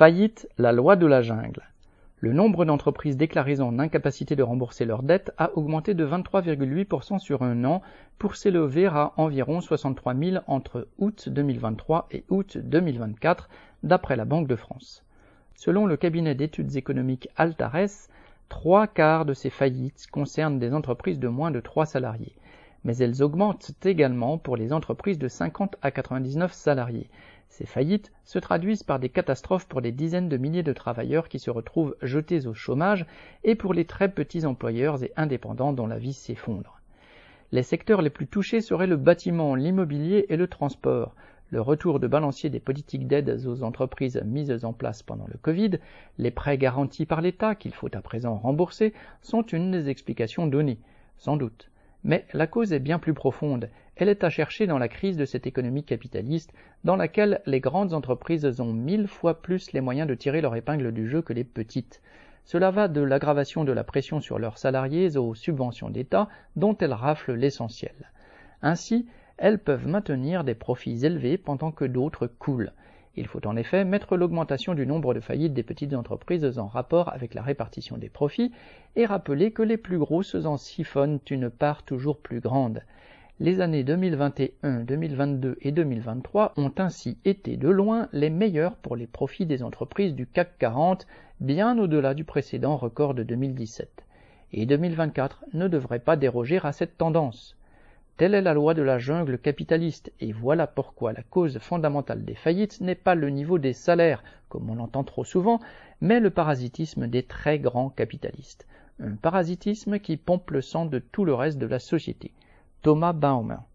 Faillite, la loi de la jungle. Le nombre d'entreprises déclarées en incapacité de rembourser leurs dettes a augmenté de 23,8% sur un an pour s'élever à environ 63 000 entre août 2023 et août 2024, d'après la Banque de France. Selon le cabinet d'études économiques Altares, 3/4 de ces faillites concernent des entreprises de moins de 3 salariés. Mais elles augmentent également pour les entreprises de 50 à 99 salariés. Ces faillites se traduisent par des catastrophes pour des dizaines de milliers de travailleurs qui se retrouvent jetés au chômage et pour les très petits employeurs et indépendants dont la vie s'effondre. Les secteurs les plus touchés seraient le bâtiment, l'immobilier et le transport. Le retour de balancier des politiques d'aide aux entreprises mises en place pendant le Covid, les prêts garantis par l'État qu'il faut à présent rembourser, sont une des explications données, sans doute. Mais la cause est bien plus profonde. Elle est à chercher dans la crise de cette économie capitaliste, dans laquelle les grandes entreprises ont 1000 fois plus les moyens de tirer leur épingle du jeu que les petites. Cela va de l'aggravation de la pression sur leurs salariés aux subventions d'État, dont elles raflent l'essentiel. Ainsi, elles peuvent maintenir des profits élevés pendant que d'autres coulent. Il faut en effet mettre l'augmentation du nombre de faillites des petites entreprises en rapport avec la répartition des profits et rappeler que les plus grosses en siphonnent une part toujours plus grande. Les années 2021, 2022 et 2023 ont ainsi été de loin les meilleures pour les profits des entreprises du CAC 40, bien au-delà du précédent record de 2017. Et 2024 ne devrait pas déroger à cette tendance. Telle est la loi de la jungle capitaliste, et voilà pourquoi la cause fondamentale des faillites n'est pas le niveau des salaires, comme on l'entend trop souvent, mais le parasitisme des très grands capitalistes. Un parasitisme qui pompe le sang de tout le reste de la société. Thomas Baumann.